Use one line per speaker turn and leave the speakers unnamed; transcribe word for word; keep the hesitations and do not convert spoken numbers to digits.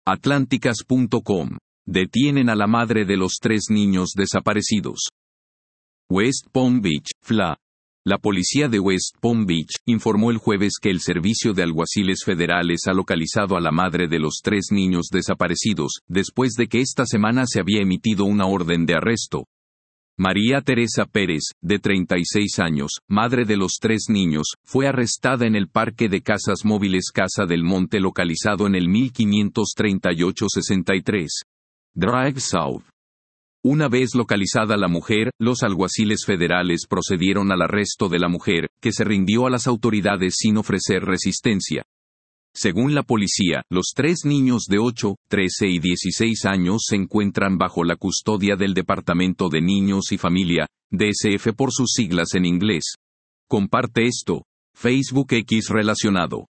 Atlánticas punto com. Detienen a la madre de los tres niños desaparecidos. West Palm Beach, F L A. La policía de West Palm Beach informó el jueves que el Servicio de Alguaciles Federales ha localizado a la madre de los tres niños desaparecidos, después de que esta semana se había emitido una orden de arresto. María Teresa Pérez, de treinta y seis años, madre de los tres niños, fue arrestada en el parque de casas móviles Casa del Monte localizado en el mil quinientos treinta y ocho sesenta y tres Drive South. Una vez localizada la mujer, los alguaciles federales procedieron al arresto de la mujer, que se rindió a las autoridades sin ofrecer resistencia. Según la policía, los tres niños de ocho, trece y dieciséis años se encuentran bajo la custodia del Departamento de Niños y Familia, D S F por sus siglas en inglés. Comparte esto. Facebook X relacionado.